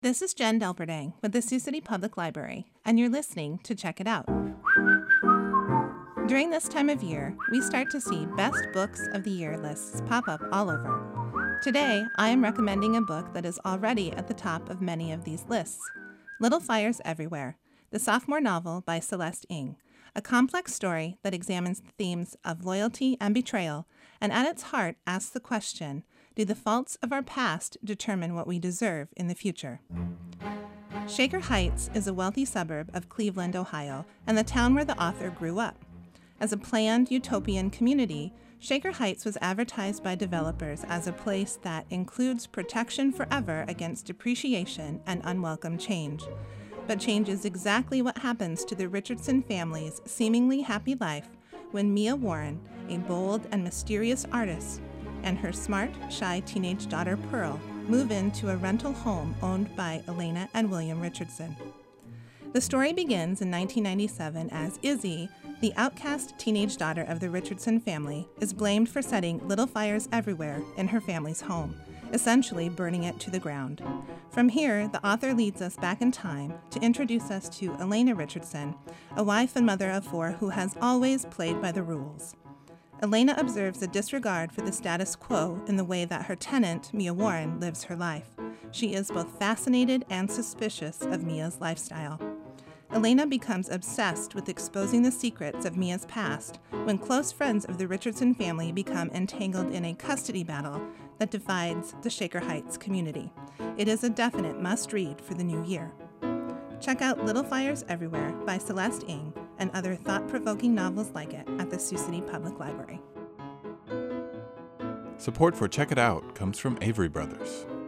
This is Jen Delberdang with the Sioux City Public Library, and you're listening to Check It Out. During this time of year, we start to see Best Books of the Year lists pop up all over. Today, I am recommending a book that is already at the top of many of these lists, Little Fires Everywhere, the sophomore novel by Celeste Ng, a complex story that examines the themes of loyalty and betrayal, and at its heart asks the question, do the faults of our past determine what we deserve in the future? Shaker Heights is a wealthy suburb of Cleveland, Ohio, and the town where the author grew up. As a planned utopian community, Shaker Heights was advertised by developers as a place that includes protection forever against depreciation and unwelcome change. But change is exactly what happens to the Richardson family's seemingly happy life when Mia Warren, a bold and mysterious artist, and her smart, shy teenage daughter Pearl move into a rental home owned by Elena and William Richardson. The story begins in 1997 as Izzy, the outcast teenage daughter of the Richardson family, is blamed for setting little fires everywhere in her family's home, essentially burning it to the ground. From here, the author leads us back in time to introduce us to Elena Richardson, a wife and mother of four who has always played by the rules. Elena observes a disregard for the status quo in the way that her tenant, Mia Warren, lives her life. She is both fascinated and suspicious of Mia's lifestyle. Elena becomes obsessed with exposing the secrets of Mia's past when close friends of the Richardson family become entangled in a custody battle that divides the Shaker Heights community. It is a definite must-read for the new year. Check out Little Fires Everywhere by Celeste Ng and other thought-provoking novels like it at the Sioux City Public Library. Support for Check It Out comes from Avery Brothers.